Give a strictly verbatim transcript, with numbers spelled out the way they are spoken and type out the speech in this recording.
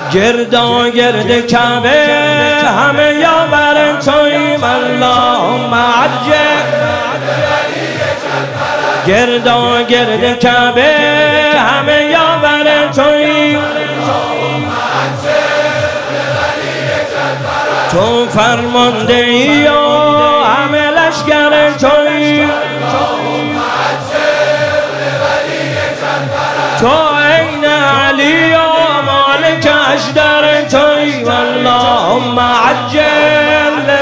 گردا گرد کعبه همه یاور توییم اللهم عجل گردا گرد کعبه همه یاور توییم تو فرمانده ای و همه لشگر توییم تو عین علی و مالک اشدر توییم اللهم عجل